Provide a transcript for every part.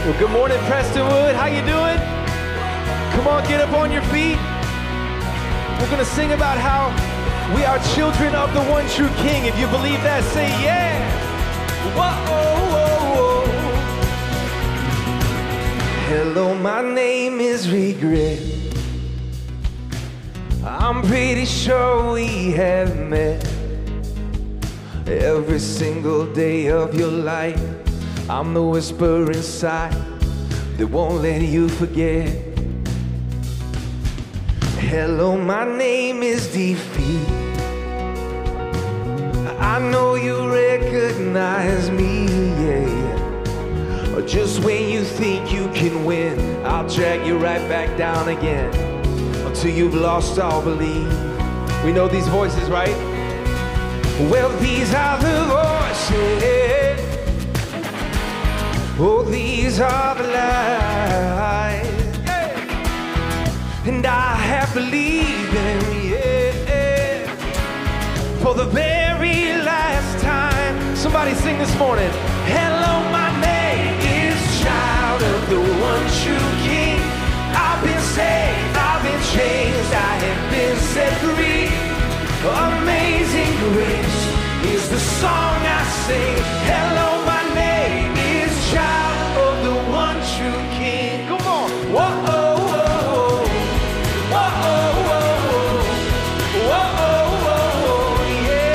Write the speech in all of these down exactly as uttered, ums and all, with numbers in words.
Well, good morning, Prestonwood. How you doing? Come on, get up on your feet. We're going to sing about how we are children of the one true King. If you believe that, say yeah. Whoa, whoa, whoa. Hello, my name is Regret. I'm pretty sure we have met. Every single day of your life, I'm the whisper inside that won't let you forget. Hello, my name is Defeat. I know you recognize me, yeah. Just when you think you can win, I'll drag you right back down again until you've lost all belief. We know these voices, right? Well, these are the voices. Oh, these are the lies, yeah. And I have believed them, yeah, for the very last time. Somebody sing this morning. Hello, my name is child of the one true King. I've been saved, I've been changed, I have been set free. Amazing grace is the song I sing. Hello, my name is child of the one true King. Come on. Whoa, whoa, whoa. Whoa, whoa, whoa. Whoa,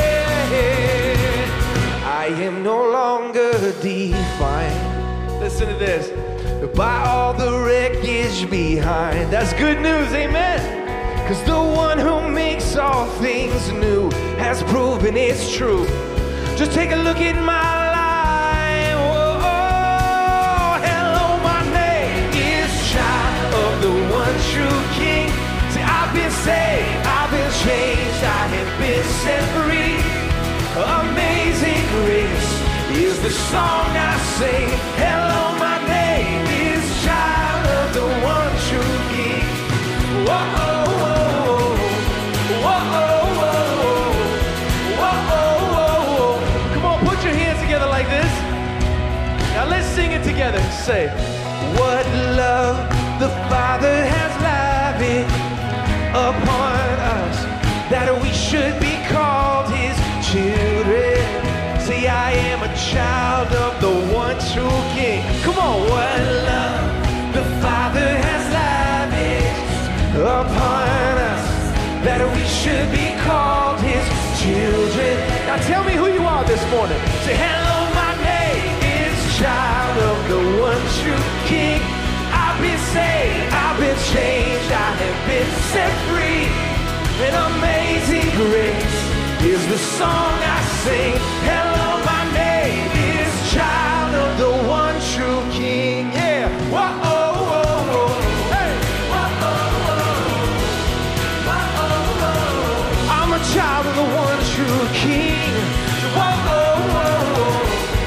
yeah. I am no longer defined. Listen to this. By all the wreckage behind. That's good news, amen. Cause the one who makes all things new has proven it's true. Just take a look at my life. Oh, hello, my name is child of the one true King. See, I've been saved, I've been changed, I have been set free. Amazing grace is the song I sing. Hello, my name is child of the one true King. Whoa. Like this. Now let's sing it together. Say, what love the Father has lavished upon us, that we should be called His children. See, I am a child of the one true King. Come on, what love the Father has lavished upon us, that we should be called His children. Now tell me who you are this morning. Say, hello, child of the one true King. I've been saved, I've been changed, I have been set free. An amazing grace is the song I sing. Hello, my name is child of the one true King. Yeah. Whoa, oh, oh, oh. Hey. Whoa, oh, oh. Whoa, oh, oh. I'm a child of the one true King. Whoa, oh, oh, oh.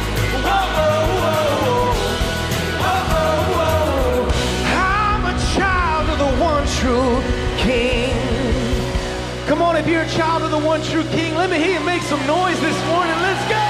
True King. Come on, if you're a child of the one true King, let me hear you make some noise this morning. Let's go.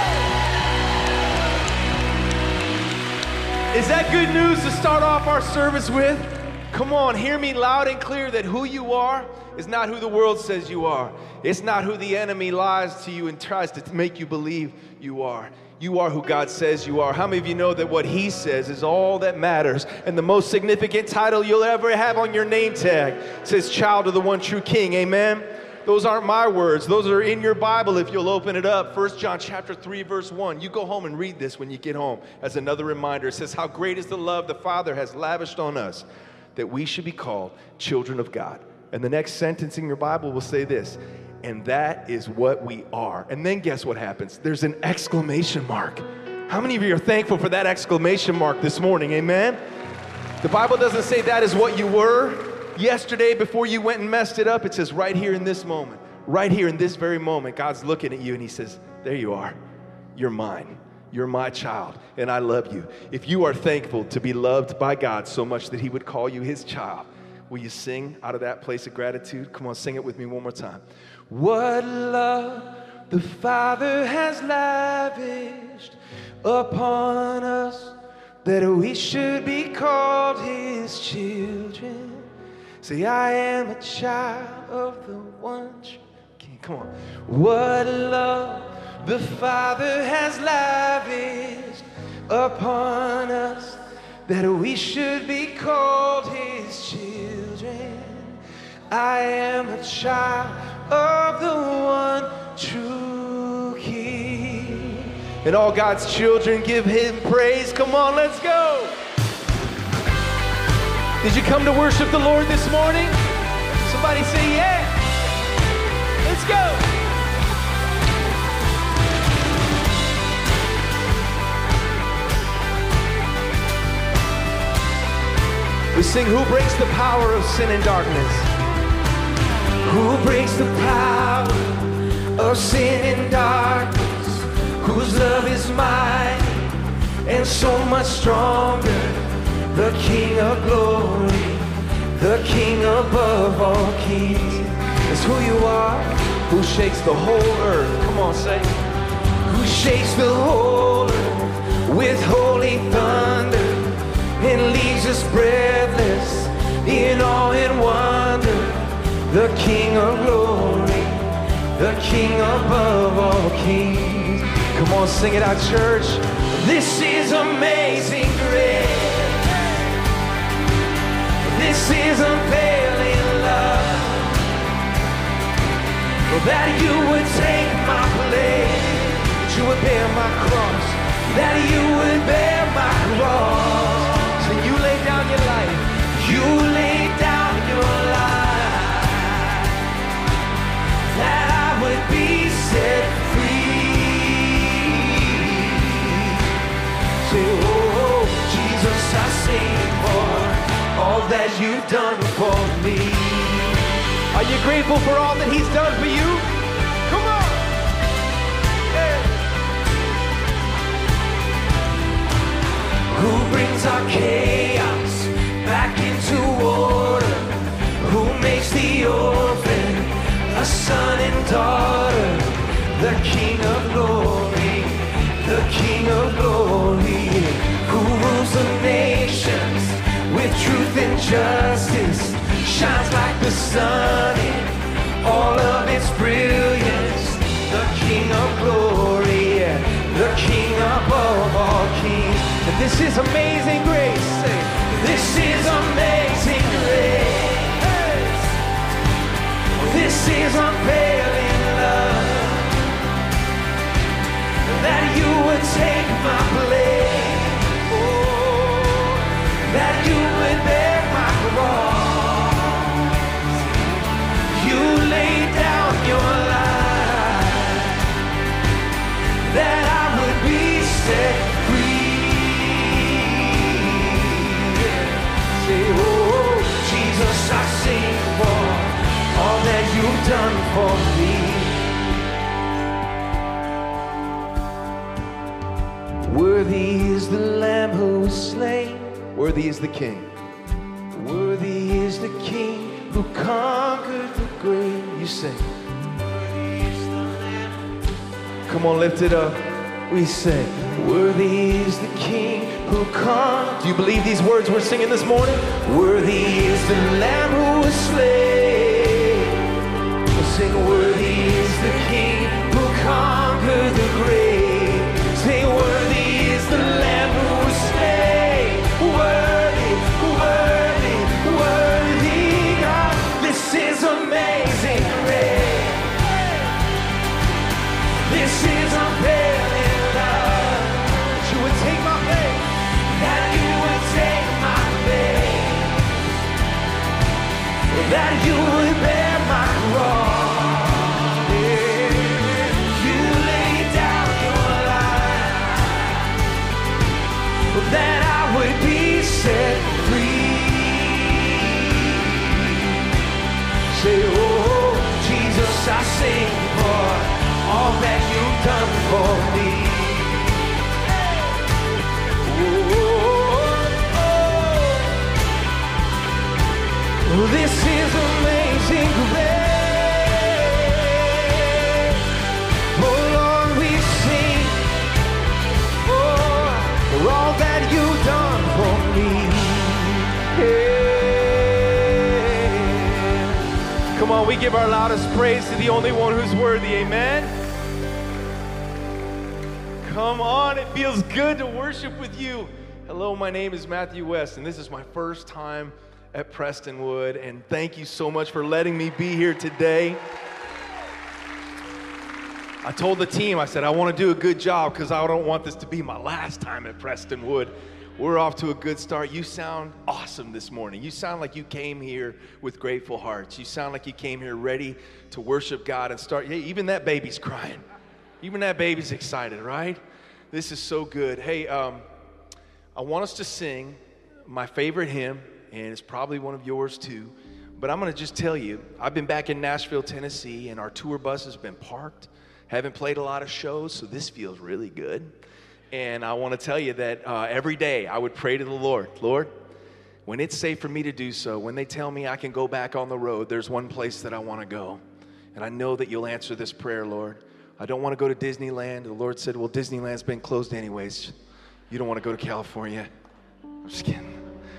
Is that good news to start off our service with? Come on, hear me loud and clear that who you are is not who the world says you are. It's not who the enemy lies to you and tries to make you believe you are. You are who God says you are. How many of you know that what He says is all that matters? And the most significant title you'll ever have on your name tag says child of the one true King. Amen? Those aren't my words. Those are in your Bible if you'll open it up. First John chapter three, verse one. You go home and read this when you get home as another reminder. It says, how great is the love the Father has lavished on us, that we should be called children of God. And the next sentence in your Bible will say this, and that is what we are. And then guess what happens? There's an exclamation mark. How many of you are thankful for that exclamation mark this morning? Amen? The Bible doesn't say that is what you were yesterday before you went and messed it up. It says right here in this moment, right here in this very moment, God's looking at you and He says, there you are. You're mine. You're my child, and I love you. If you are thankful to be loved by God so much that He would call you His child, will you sing out of that place of gratitude? Come on, sing it with me one more time. What love the Father has lavished upon us, that we should be called his children. Say, I am a child of the one true King. Come on. What love the Father has lavished upon us, that we should be called his children. I am a child of the one true King. And all God's children give him praise. Come on, let's go. Did you come to worship the Lord this morning? Somebody say yeah. Let's go. We sing, who breaks the power of sin and darkness? Who breaks the power of sin and darkness? Whose love is mighty and so much stronger? The King of glory, the King above all kings. That's who you are. Who shakes the whole earth? Come on, say. Who shakes the whole earth with holy thunder, and leaves us breathless in awe and wonder. The King of glory, the King above all kings. Come on, sing it out, church. This is amazing grace. This is unfailing love. That you would take my place, that you would bear my cross, that you would bear my cross. So you lay down your life, you lay down your life, that I would be set free. Say, oh, Jesus, I sing for all that you've done for me. Are you grateful for all that he's done for you? Come on. Yeah. Who brings our chaos back into order? Who makes the orphan a son and daughter? The King of glory, the King of glory, who rules the nations with truth and justice, shines like the sun in all of its brilliance. The King of glory, the King above all kings. And this is amazing grace. Say, this is amazing grace. This is unfailing love. That you would take my place. Oh, that you would bear my cross. You laid down your life, that I would be set free. Say, oh, Jesus, I sing for all that you've done for me. Worthy is the Lamb who was slain. Worthy is the King. Worthy is the King who conquered the grave. You sing. Come on, lift it up. We sing. Worthy is the King who conquered. Do you believe these words we're singing this morning? Worthy is the Lamb who was slain. We'll sing. Worthy is the King who conquered the grave. Say, worthy is the Lamb who was slain. Worthy, worthy, worthy God. This is amazing grace. This is unfailing love. That you would take my place. That you would take my place. That you would bear my cross. Yeah. You laid down your life, that I would be set free. Say, oh, Jesus, I sing for all that you've done for me. Oh, oh, oh. This is amazing grace. Oh, Lord, we sing for all that you've done. on, we give our loudest praise to the only one who's worthy, amen? Come on, it feels good to worship with you. Hello, my name is Matthew West, and this is my first time at Prestonwood, and thank you so much for letting me be here today. I told the team, I said, I want to do a good job because I don't want this to be my last time at Prestonwood. We're off to a good start. You sound awesome this morning. You sound like you came here with grateful hearts. You sound like you came here ready to worship God and start. Hey, even that baby's crying. Even that baby's excited, right? This is so good. Hey, um, I want us to sing my favorite hymn, and it's probably one of yours too. But I'm going to just tell you, I've been back in Nashville, Tennessee, and our tour bus has been parked. Haven't played a lot of shows, so this feels really good. And I want to tell you that uh, every day I would pray to the Lord, Lord, when it's safe for me to do so, when they tell me I can go back on the road, there's one place that I want to go. And I know that you'll answer this prayer, Lord. I don't want to go to Disneyland. The Lord said, well, Disneyland's been closed anyways. You don't want to go to California. I'm just kidding.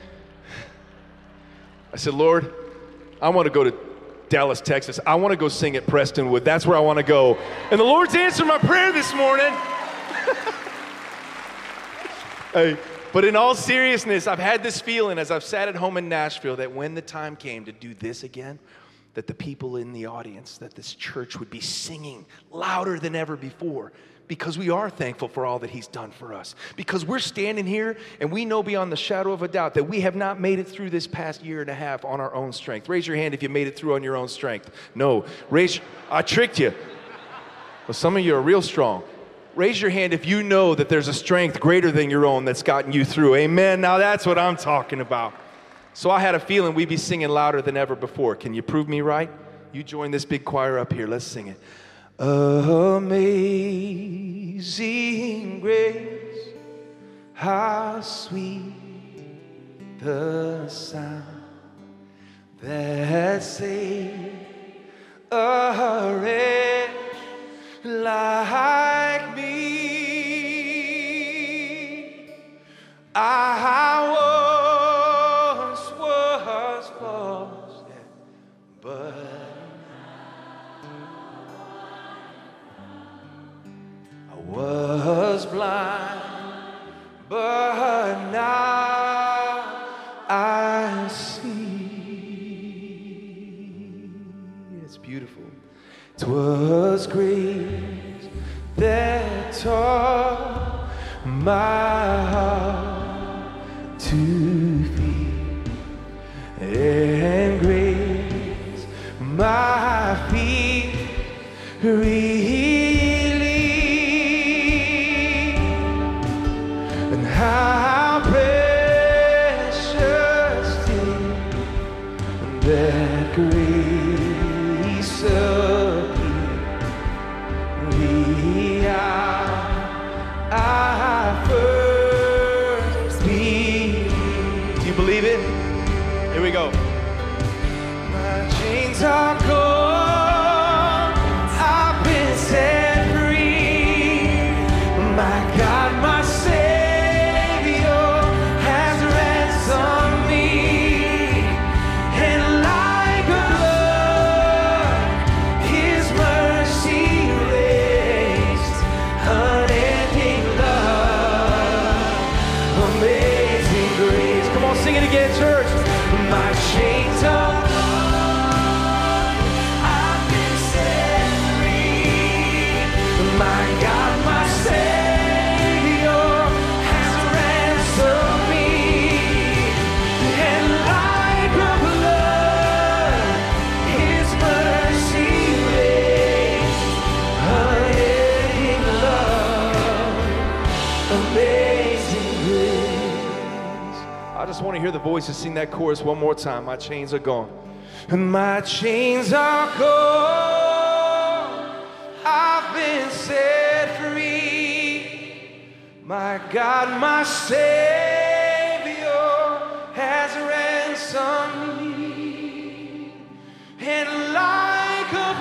I said, Lord, I want to go to Dallas, Texas. I want to go sing at Prestonwood. That's where I want to go. And the Lord's answered my prayer this morning. Hey, but in all seriousness, I've had this feeling as I've sat at home in Nashville that when the time came to do this again, that the people in the audience, that this church would be singing louder than ever before, because we are thankful for all that he's done for us. Because we're standing here and we know beyond the shadow of a doubt that we have not made it through this past year and a half on our own strength. Raise your hand if you made it through on your own strength. No, raise, I tricked you. Well, some of you are real strong. Raise your hand if you know that there's a strength greater than your own that's gotten you through. Amen. Now that's what I'm talking about. So I had a feeling we'd be singing louder than ever before. Can you prove me right? You join this big choir up here. Let's sing it. Amazing grace, how sweet the sound that saved a wretch like me. I once was lost, but I was blind, but now I see. It's beautiful. 'Twas grace that taught my heart to feel, and grace my feet relieved, and how precious did that grace appear the hour I first believed. Do you believe it? Here we go. My chains are gone, I've been set free. My God, my Savior has ransomed me, and like a flood, His mercy raised unending love, amazing grace. Come on, sing it again, church. My chains are gone, I've been set free. My God, my Savior has ransomed me, and like a flood, His mercy raised unending love, amazing grace. I just want to hear the voices sing that chorus one more time. My chains are gone. And my chains are gone, I've been set free. My God, my Savior has ransomed me, and like a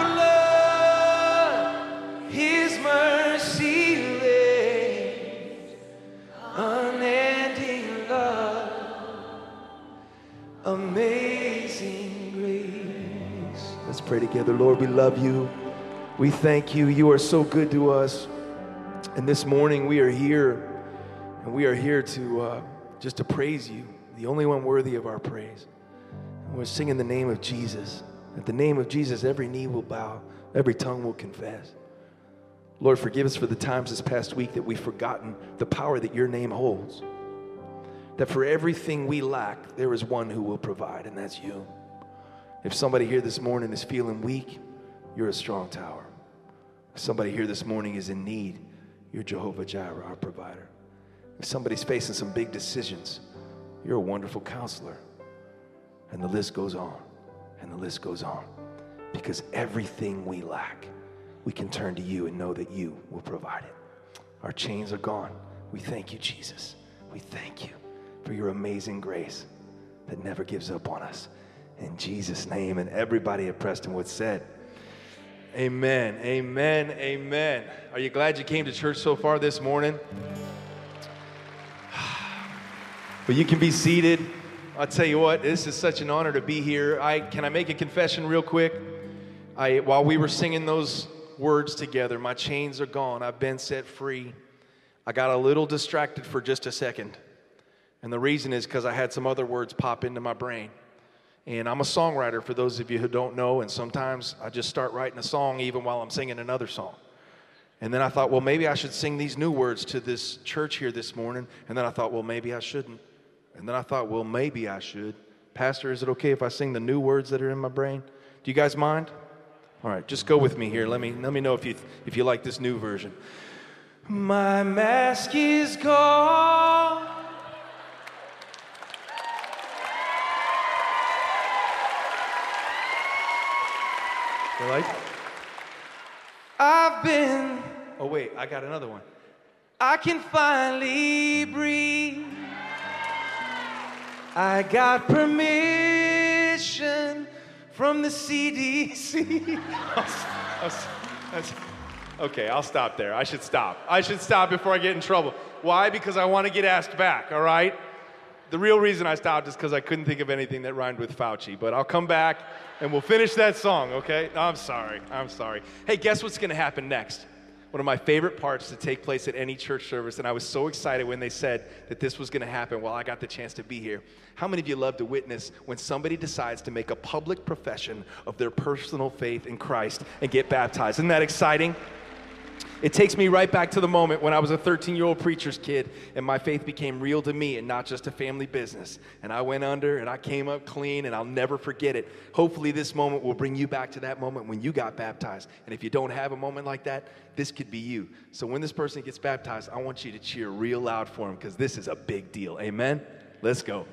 flood, His mercy raised unending love, amazing grace. Let's pray together. Lord, we love you. We thank you. You are so good to us. And this morning we are here, and we are here to uh, just to praise you, the only one worthy of our praise. And we're singing the name of Jesus. At the name of Jesus, every knee will bow, every tongue will confess. Lord, forgive us for the times this past week that we've forgotten the power that your name holds. That for everything we lack, there is one who will provide, and that's you. If somebody here this morning is feeling weak, you're a strong tower. If somebody here this morning is in need, you're Jehovah Jireh, our provider. If somebody's facing some big decisions, you're a wonderful counselor. And the list goes on, and the list goes on. Because everything we lack, we can turn to you and know that you will provide it. Our chains are gone. We thank you, Jesus. We thank you for your amazing grace that never gives up on us. In Jesus' name, and everybody at Prestonwood said, amen, amen, amen. Are you glad you came to church so far this morning? Well, you can be seated. I'll tell you what, this is such an honor to be here. I can I make a confession real quick? I while we were singing those words together, my chains are gone. I've been set free. I got a little distracted for just a second. And the reason is because I had some other words pop into my brain. And I'm a songwriter, for those of you who don't know, and sometimes I just start writing a song even while I'm singing another song. And then I thought, well, maybe I should sing these new words to this church here this morning. And then I thought, well, maybe I shouldn't. And then I thought, well, maybe I should. Pastor, is it okay if I sing the new words that are in my brain? Do you guys mind? All right, just go with me here. Let me let me know if you if you like this new version. My mask is gone. You like? I've been. Oh wait, I got another one. I can finally breathe. I got permission from the C D C. Okay, I'll stop there. I should stop. I should stop before I get in trouble. Why? Because I want to get asked back, all right? The real reason I stopped is because I couldn't think of anything that rhymed with Fauci. But I'll come back and we'll finish that song, okay? No, I'm sorry. I'm sorry. Hey, guess what's going to happen next? One of my favorite parts to take place at any church service, and I was so excited when they said that this was going to happen while I got the chance to be here. How many of you love to witness when somebody decides to make a public profession of their personal faith in Christ and get baptized? Isn't that exciting? It takes me right back to the moment when I was a thirteen-year-old preacher's kid and my faith became real to me and not just a family business. And I went under and I came up clean, and I'll never forget it. Hopefully this moment will bring you back to that moment when you got baptized. And if you don't have a moment like that, this could be you. So when this person gets baptized, I want you to cheer real loud for him, because this is a big deal. Amen? Let's go.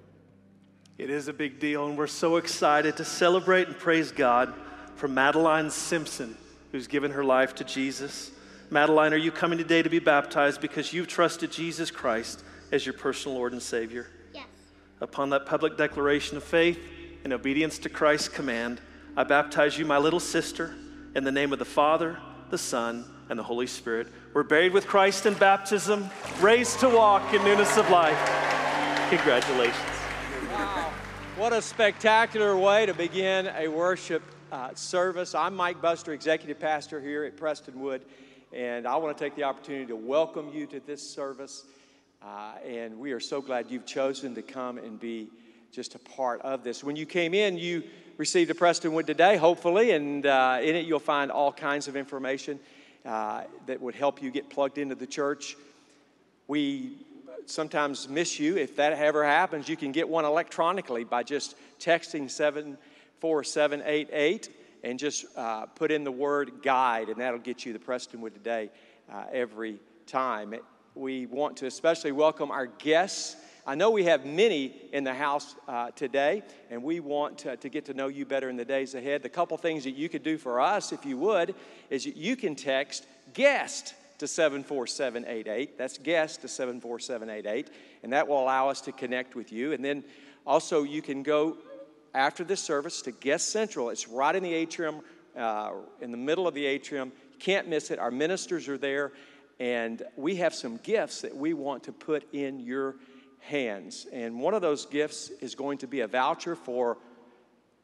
It is a big deal, and we're so excited to celebrate and praise God for Madeline Simpson, who's given her life to Jesus. Madeline, are you coming today to be baptized because you've trusted Jesus Christ as your personal Lord and Savior? Yes. Upon that public declaration of faith and obedience to Christ's command, I baptize you, my little sister, in the name of the Father, the Son, and the Holy Spirit. We're buried with Christ in baptism, raised to walk in newness of life. Congratulations. Wow. What a spectacular way to begin a worship uh, service. I'm Mike Buster, Executive Pastor here at Prestonwood. And I want to take the opportunity to welcome you to this service. Uh, and we are so glad you've chosen to come and be just a part of this. When you came in, you received a Prestonwood Today, hopefully. And uh, in it, you'll find all kinds of information uh, that would help you get plugged into the church. We sometimes miss you. If that ever happens, you can get one electronically by just texting seven four seven eight eight. And just uh, put in the word guide, and that'll get you the Prestonwood Today uh, every time. We want to especially welcome our guests. I know we have many in the house uh, today, and we want to, to get to know you better in the days ahead. The couple things that you could do for us, if you would, is you can text GUEST to seven four seven eight eight. That's GUEST to seven four seven eight eight, and that will allow us to connect with you. And then also you can go after this service to Guest Central. It's right in the atrium, uh, in the middle of the atrium. You can't miss it. Our ministers are there, and we have some gifts that we want to put in your hands. And one of those gifts is going to be a voucher for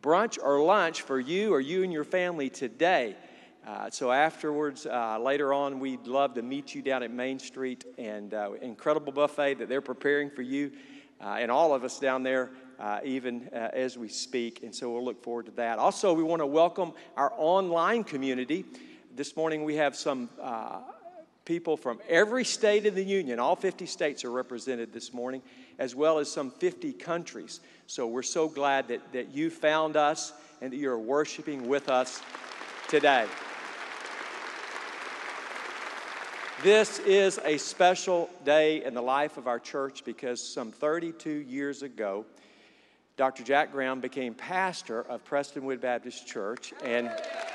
brunch or lunch for you or you and your family today. Uh, so afterwards, uh, later on, we'd love to meet you down at Main Street, and uh, incredible buffet that they're preparing for you uh, and all of us down there, uh, even uh, as we speak. And so we'll look forward to that. Also, we want to welcome our online community. This morning, we have some uh, people from every state in the union. All fifty states are represented this morning, as well as some fifty countries. So we're so glad that, that you found us and that you're worshiping with us today. This is a special day in the life of our church because some thirty-two years ago, Doctor Jack Graham became pastor of Prestonwood Baptist Church, and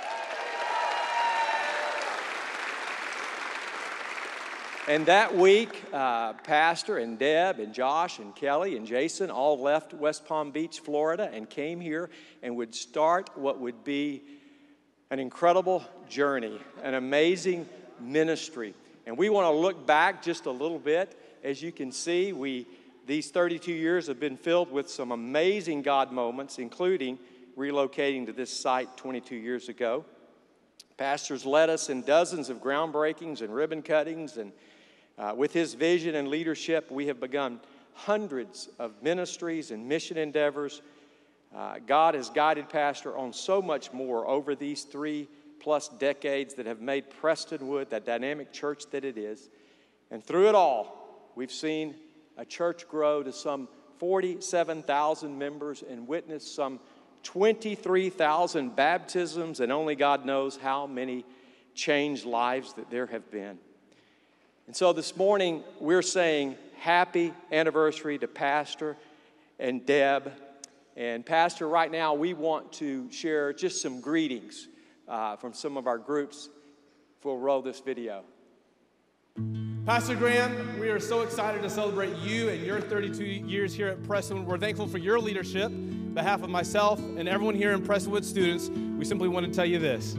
And that week, uh, Pastor and Deb and Josh and Kelly and Jason all left West Palm Beach, Florida, and came here and would start what would be an incredible journey, an amazing ministry. And we want to look back just a little bit. As you can see, we these thirty-two years have been filled with some amazing God moments, including relocating to this site twenty-two years ago. Pastors led us in dozens of groundbreakings and ribbon cuttings, and uh, with his vision and leadership, we have begun hundreds of ministries and mission endeavors. Uh, God has guided Pastor on so much more over these three plus decades that have made Prestonwood that dynamic church that it is. And through it all, we've seen a church grow to some forty-seven thousand members and witness some twenty-three thousand baptisms, and only God knows how many changed lives that there have been. And so this morning, we're saying happy anniversary to Pastor and Deb. And Pastor, right now, we want to share just some greetings uh, from some of our groups. If we'll roll this video. Pastor Graham, we are so excited to celebrate you and your thirty-two years here at Prestonwood. We're thankful for your leadership. On behalf of myself and everyone here in Prestonwood students, we simply want to tell you this.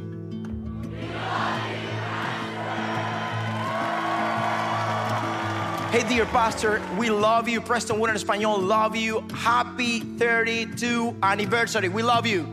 Hey, dear pastor, we love you. Prestonwood en Español love you. Happy thirty-two anniversary. We love you.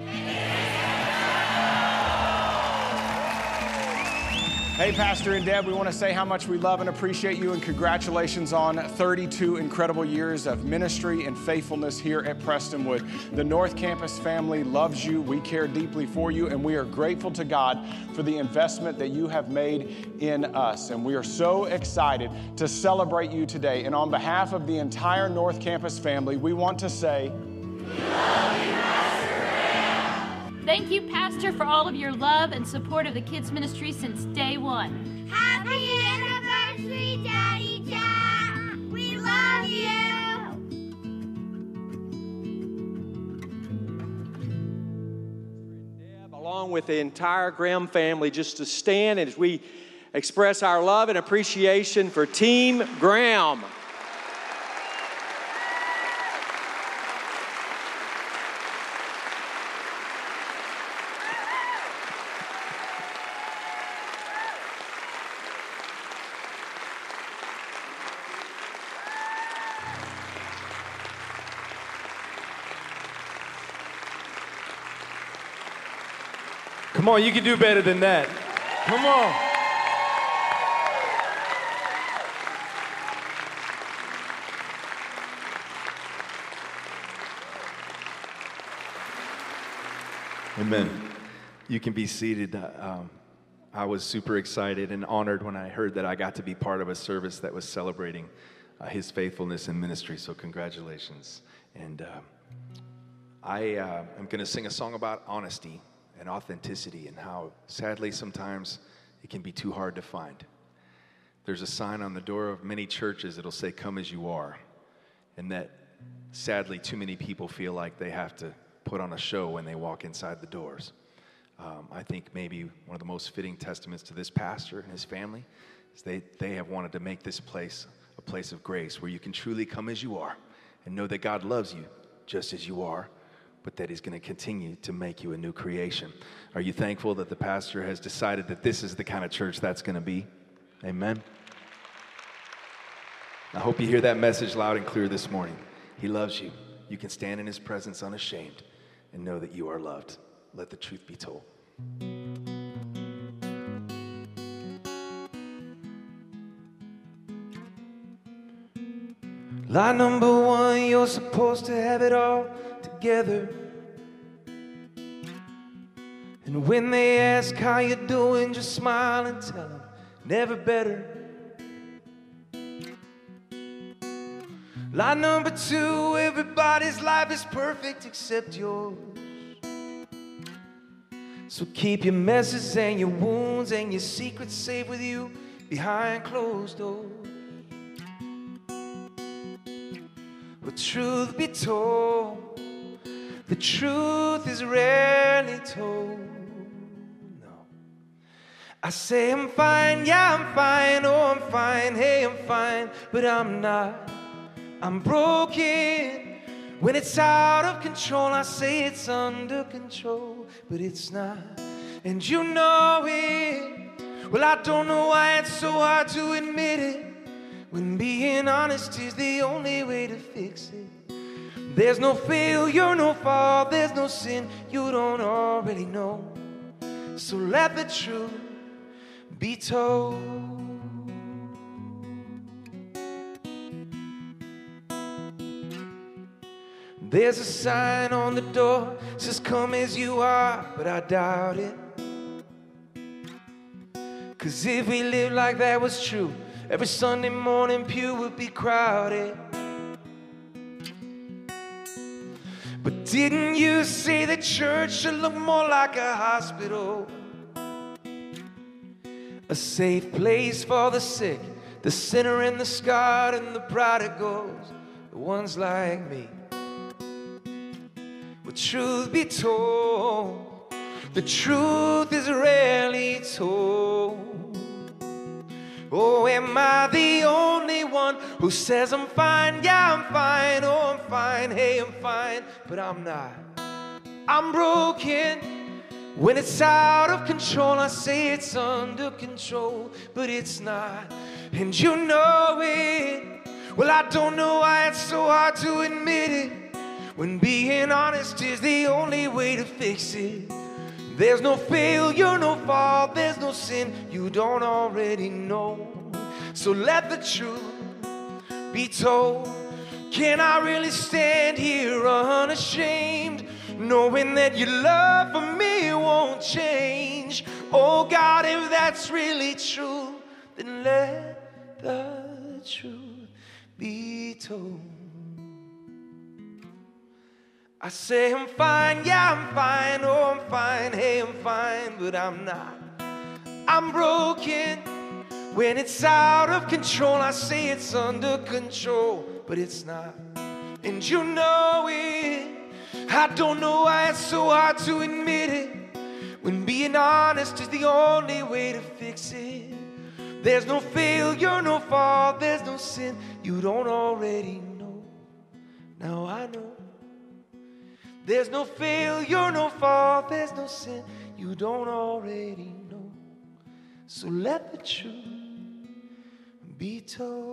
Hey, Pastor and Deb, we want to say how much we love and appreciate you, and congratulations on thirty-two incredible years of ministry and faithfulness here at Prestonwood. The North Campus family loves you. We care deeply for you, and we are grateful to God for the investment that you have made in us. And we are so excited to celebrate you today. And on behalf of the entire North Campus family, we want to say, we love you, Pastor Graham. Thank you, Pastor, for all of your love and support of the kids' ministry since day one. Happy anniversary, Daddy Jack! We love you! Deb, along with the entire Graham family, just to stand as we express our love and appreciation for Team Graham. Come on, you can do better than that. Come on. Amen. You can be seated. Um, I was super excited and honored when I heard that I got to be part of a service that was celebrating uh, his faithfulness in ministry, so congratulations. And uh, I uh, am going to sing a song about honesty and authenticity, and how sadly sometimes it can be too hard to find. There's a sign on the door of many churches that'll say, "Come as you are," and that sadly too many people feel like they have to put on a show when they walk inside the doors. Um, I think maybe one of the most fitting testaments to this pastor and his family is they, they have wanted to make this place a place of grace where you can truly come as you are and know that God loves you just as you are, but that he's going to continue to make you a new creation. Are you thankful that the pastor has decided that this is the kind of church that's going to be? Amen. I hope you hear that message loud and clear this morning. He loves you. You can stand in his presence unashamed and know that you are loved. Let the truth be told. Lie number one, you're supposed to have it all together. And when they ask how you're doing, just smile and tell them, never better. Lie number two, everybody's life is perfect except yours. So keep your messes and your wounds and your secrets safe with you behind closed doors. But truth be told, the truth is rarely told. No. I say I'm fine, yeah, I'm fine, oh, I'm fine, hey, I'm fine, but I'm not. I'm broken. When it's out of control, I say it's under control, but it's not. And you know it. Well, I don't know why it's so hard to admit it, when being honest is the only way to fix it. There's no failure, no fault, there's no sin you don't already know. So let the truth be told. There's a sign on the door, says come as you are, but I doubt it. Cause if we lived like that was true, every Sunday morning pew would be crowded. But didn't you say the church should look more like a hospital? A safe place for the sick, the sinner and the scarred and the prodigals, the ones like me. But truth be told, the truth is rarely told. Oh, am I the only one who says I'm fine? Yeah, I'm fine, oh, I'm fine, hey, I'm fine, but I'm not. I'm broken. When it's out of control, I say it's under control, but it's not. And you know it. Well, I don't know why it's so hard to admit it, when being honest is the only way to fix it. There's no failure, no fault, there's no sin you don't already know. So let the truth be told. Can I really stand here unashamed, knowing that your love for me won't change? Oh God, if that's really true, then let the truth be told. I say I'm fine, yeah, I'm fine, oh, I'm fine, hey, I'm fine, but I'm not. I'm broken. When it's out of control, I say it's under control, but it's not. And you know it. I don't know why it's so hard to admit it, when being honest is the only way to fix it. There's no failure, no fault, there's no sin you don't already know. Now I know. There's no failure, no fault, there's no sin you don't already know. So let the truth be told.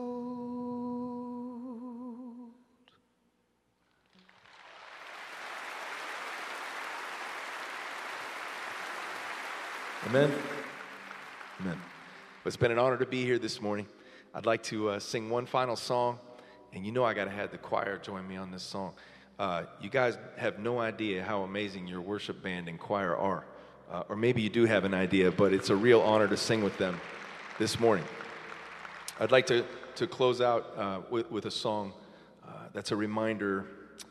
Amen. Amen. Well, it's been an honor to be here this morning. I'd like to uh, sing one final song, and you know I got to have the choir join me on this song. Uh, you guys have no idea how amazing your worship band and choir are. Uh, or maybe you do have an idea, but it's a real honor to sing with them this morning. I'd like to, to close out uh, with, with a song uh, that's a reminder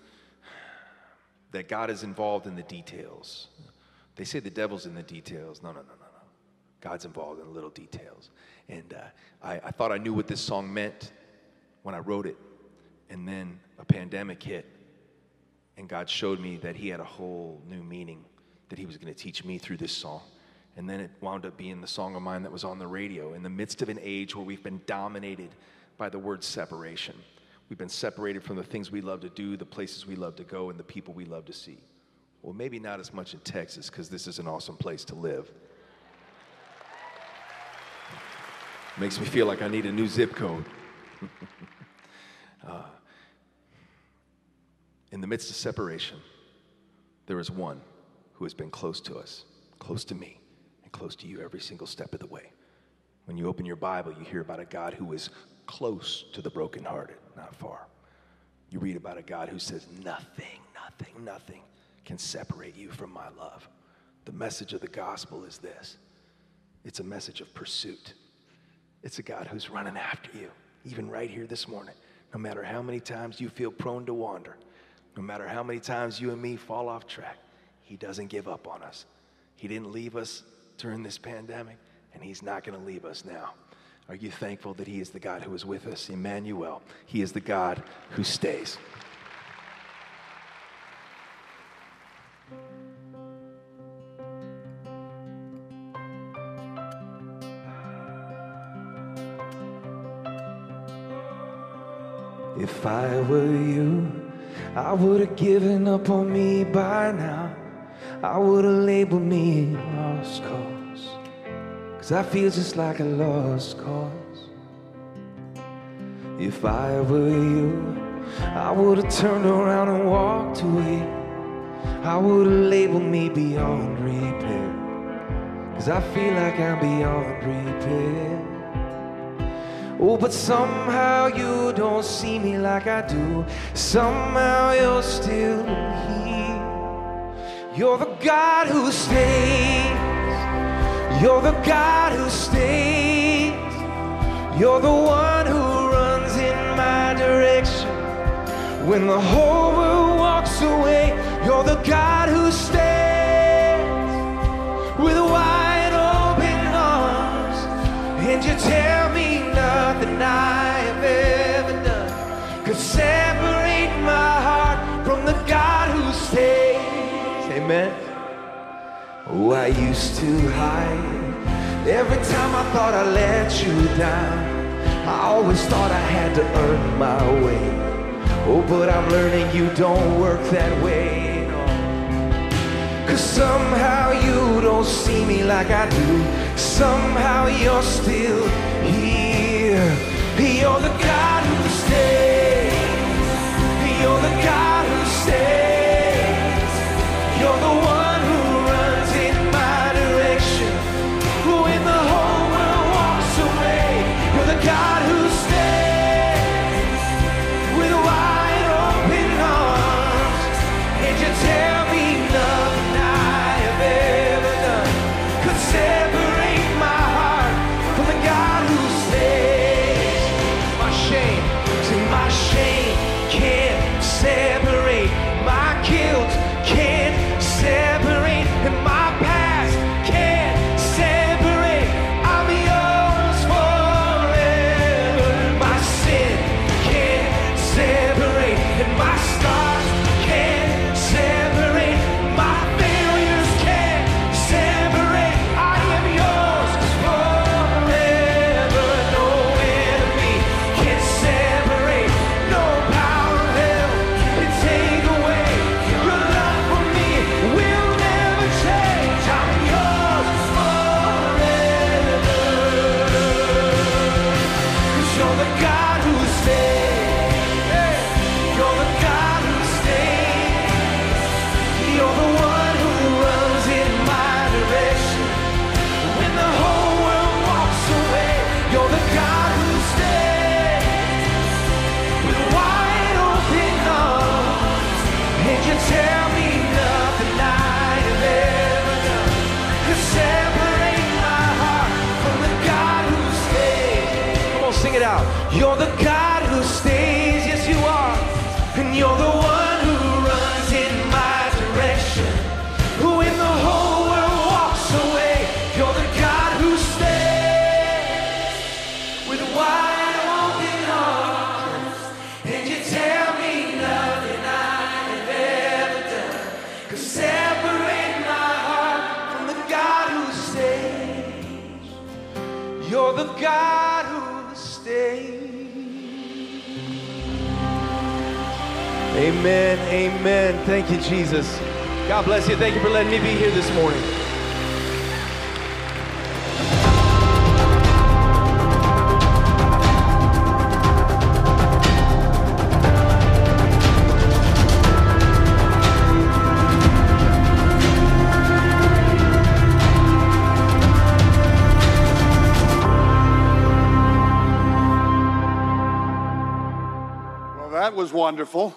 that God is involved in the details. They say the devil's in the details. No, no, no, no, no. God's involved in the little details. And uh, I, I thought I knew what this song meant when I wrote it. And then a pandemic hit. And God showed me that he had a whole new meaning that he was going to teach me through this song. And then it wound up being the song of mine that was on the radio in the midst of an age where we've been dominated by the word separation. We've been separated from the things we love to do, the places we love to go, and the people we love to see. Well, maybe not as much in Texas, because this is an awesome place to live. Makes me feel like I need a new zip code. uh, In the midst of separation, there is one who has been close to us, close to me, and close to you every single step of the way. When you open your Bible, you hear about a God who is close to the brokenhearted, not far. You read about a God who says nothing, nothing, nothing can separate you from my love. The message of the gospel is this. It's a message of pursuit. It's a God who's running after you, even right here this morning. No matter how many times you feel prone to wander, no matter how many times you and me fall off track, he doesn't give up on us. He didn't leave us during this pandemic, and he's not going to leave us now. Are you thankful that he is the God who is with us? Emmanuel, he is the God who stays. If I were you, I would have given up on me by now. I would have labeled me lost cause, cause I feel just like a lost cause. If I were you, I would have turned around and walked away. I would have labeled me beyond repair, cause I feel like I'm beyond repair. Oh, but somehow you don't see me like I do. Somehow you're still here. You're the God who stays. You're the God who stays. You're the one who runs in my direction. When the whole world walks away, you're the God who stays with wide open arms. And you tell me nothing I have ever done could separate my heart from the God who stays. Amen. Oh, I used to hide every time I thought I let you down. I always thought I had to earn my way. Oh, but I'm learning you don't work that way, no. Cause somehow you don't see me like I do. Somehow you're still here. You're the God who stays. You're the God who stays. You're the one who runs in my direction. When the whole world walks away, you're the God who stays with wide open arms. And you tell me nothing I have ever done could separate my heart from the God who stays. My shame, see my shame can't separate. My guilt can't separate. And my past can't separate. I'm yours forever. My sin can't separate. And my scars can't separate. My failures can't separate. I am yours forever. No enemy can separate. No power of hell can take away. Your love for me will never change. I'm yours forever. 'Cause you're the God who stays. You're the God who stays. You're the one who runs in my direction. When the whole world walks away, you're the God who stays with wide open arms. And you tell me nothing I have ever done could separate my heart from the God who stays. Come on, sing it out. You're the God who stays, yes you are. And you're the one who runs in my direction. When the whole world walks away, you're the God who stays with wide open arms. And you tell me nothing I have ever done could separate my heart from the God who stays. You're the God who stays. Amen, amen. Thank you, Jesus. God bless you. Thank you for letting me be here this morning. wonderful?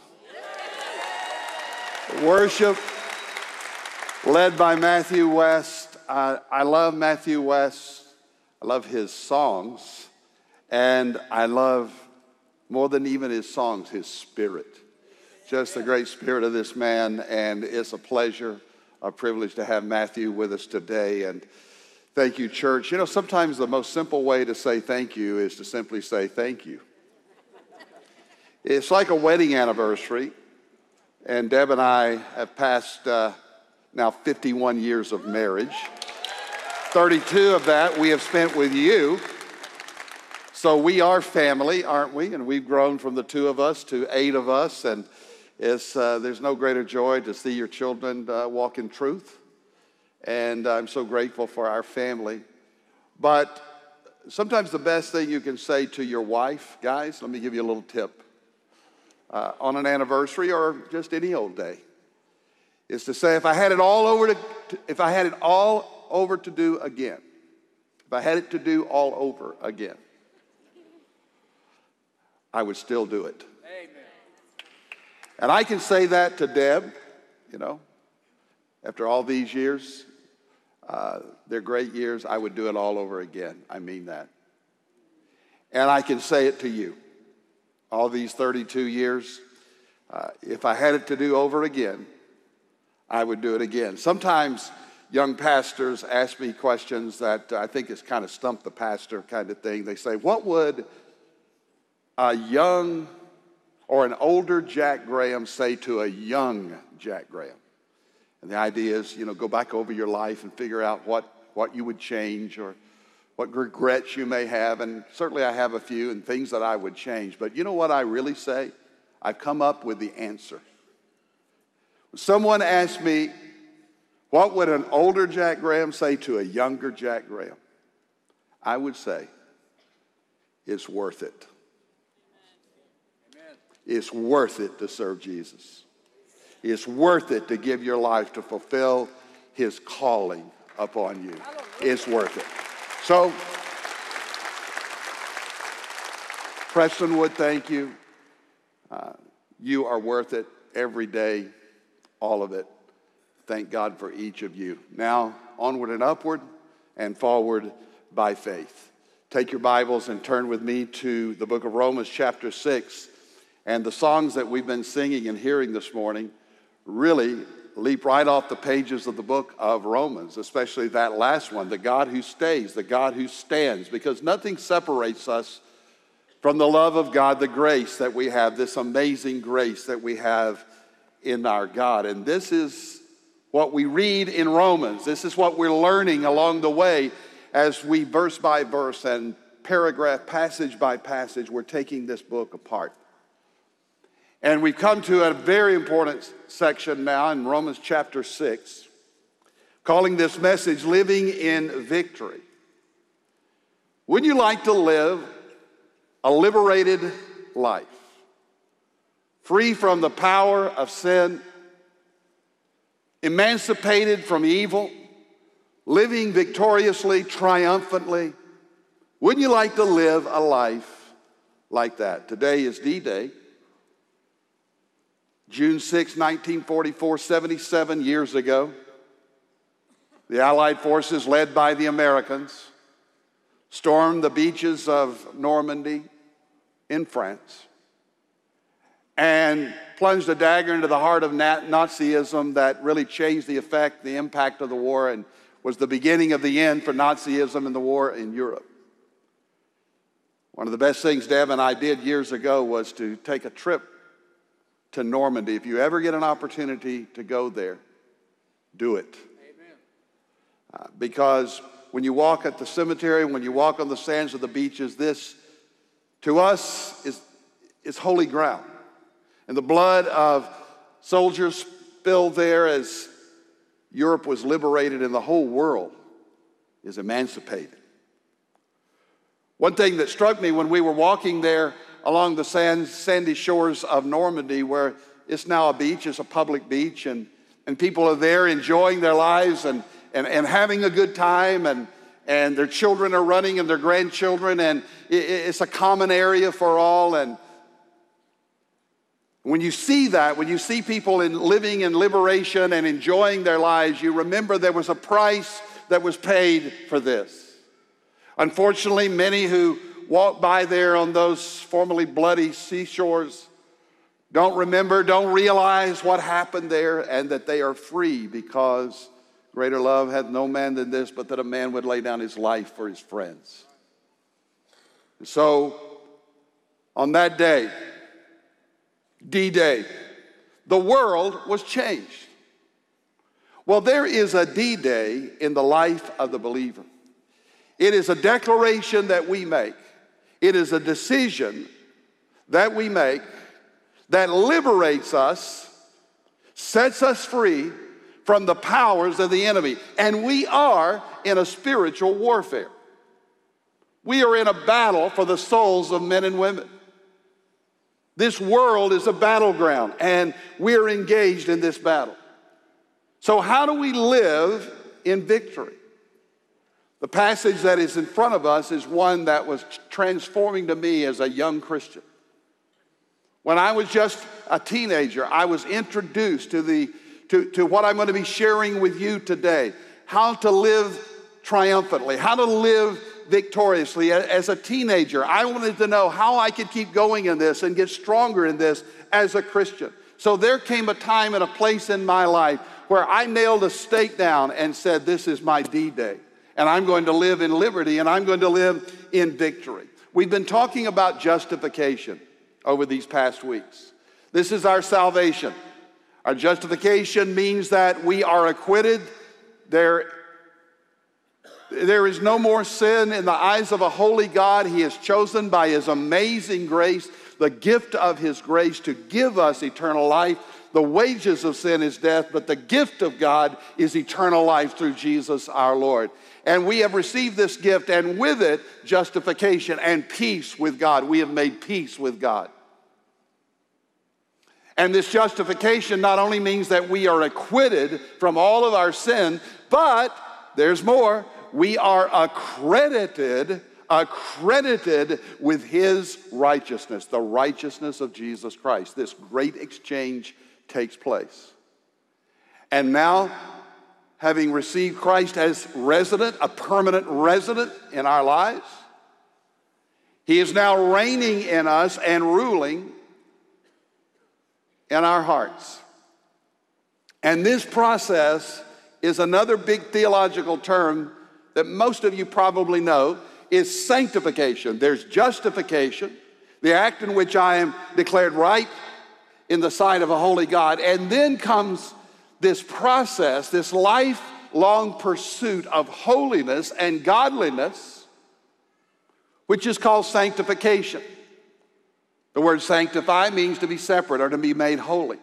Worship led by Matthew West. Uh, I love Matthew West. I love his songs. And I love, more than even his songs, his spirit. Just the great spirit of this man. And it's a pleasure, a privilege to have Matthew with us today. And thank you, church. You know, sometimes the most simple way to say thank you is to simply say thank you. It's like a wedding anniversary. And Deb and I have passed uh, now fifty-one years of marriage. thirty-two of that we have spent with you. So we are family, aren't we? And we've grown from the two of us to eight of us. And it's, uh, there's no greater joy to see your children uh, walk in truth. And I'm so grateful for our family. But sometimes the best thing you can say to your wife, guys, let me give you a little tip. Uh, on an anniversary or just any old day, is to say, if I had it all over to, to, if I had it all over to do again, if I had it to do all over again, I would still do it. Amen. And I can say that to Deb, you know, after all these years, uh, they're great years, I would do it all over again. I mean that. And I can say it to you. All these thirty-two years, uh, if I had it to do over again, I would do it again. Sometimes young pastors ask me questions that I think is kind of stump the pastor kind of thing. They say, what would a young or an older Jack Graham say to a young Jack Graham? And the idea is, you know, go back over your life and figure out what, what you would change or what regrets you may have, and certainly I have a few, and things that I would change. But you know what I really say? I've come up with the answer. When someone asks me, what would an older Jack Graham say to a younger Jack Graham? I would say, it's worth it. Amen. It's worth it to serve Jesus. It's worth it to give your life to fulfill his calling upon you. It's worth it. So, Prestonwood, thank you. Uh, you are worth it every day, all of it. Thank God for each of you. Now, onward and upward and forward by faith. Take your Bibles and turn with me to the book of Romans chapter six. And the songs that we've been singing and hearing this morning really leap right off the pages of the book of Romans, especially that last one, the God who stays, the God who stands, because nothing separates us from the love of God, the grace that we have, this amazing grace that we have in our God. And this is what we read in Romans. This is what we're learning along the way as we verse by verse and paragraph, passage by passage, we're taking this book apart. And we've come to a very important section now in Romans chapter six, calling this message, Living in Victory. Would you like to live a liberated life, free from the power of sin, emancipated from evil, living victoriously, triumphantly? Wouldn't you like to live a life like that? Today is D-Day. June sixth, nineteen forty-four, seventy-seven years ago, the Allied forces led by the Americans stormed the beaches of Normandy in France and plunged a dagger into the heart of Nazism that really changed the effect, the impact of the war, and was the beginning of the end for Nazism and the war in Europe. One of the best things Deb and I did years ago was to take a trip to Normandy. If you ever get an opportunity to go there, do it. Amen. Uh, because when you walk at the cemetery, when you walk on the sands of the beaches, this, to us, is, is holy ground. And the blood of soldiers spilled there as Europe was liberated and the whole world is emancipated. One thing that struck me when we were walking there along the sand, sandy shores of Normandy, where it's now a beach, it's a public beach, and, and people are there enjoying their lives and, and, and having a good time, and, and their children are running and their grandchildren, and it, it's a common area for all. And When you see that, when you see people in living in liberation and enjoying their lives, you remember there was a price that was paid for this. Unfortunately, many who walk by there on those formerly bloody seashores don't remember, don't realize what happened there, and that they are free because greater love hath no man than this, but that a man would lay down his life for his friends. And so, on that day, D-Day, the world was changed. Well, there is a D-Day in the life of the believer. It is a declaration that we make. It is a decision that we make that liberates us, sets us free from the powers of the enemy. And we are in a spiritual warfare. We are in a battle for the souls of men and women. This world is a battleground, and we're engaged in this battle. So how do we live in victory? The passage that is in front of us is one that was transforming to me as a young Christian. When I was just a teenager, I was introduced to, the, to, to what I'm going to be sharing with you today. How to live triumphantly, how to live victoriously. As a teenager, I wanted to know how I could keep going in this and get stronger in this as a Christian. So there came a time and a place in my life where I nailed a stake down and said, this is my D-Day. And I'm going to live in liberty, and I'm going to live in victory. We've been talking about justification over these past weeks. This is our salvation. Our justification means that we are acquitted. There There is no more sin in the eyes of a holy God. He has chosen by his amazing grace, the gift of his grace, to give us eternal life. The wages of sin is death, but the gift of God is eternal life through Jesus our Lord. And we have received this gift, and with it, justification and peace with God. We have made peace with God. And this justification not only means that we are acquitted from all of our sin, but there's more. We are accredited, accredited with his righteousness, the righteousness of Jesus Christ. This great exchange takes place. And now, having received Christ as resident, a permanent resident in our lives, he is now reigning in us and ruling in our hearts. And this process is another big theological term that most of you probably know, is sanctification. There's justification, the act in which I am declared right in the sight of a holy God. And then comes this process, this lifelong pursuit of holiness and godliness, which is called sanctification. The word sanctify means to be separate or to be made holy.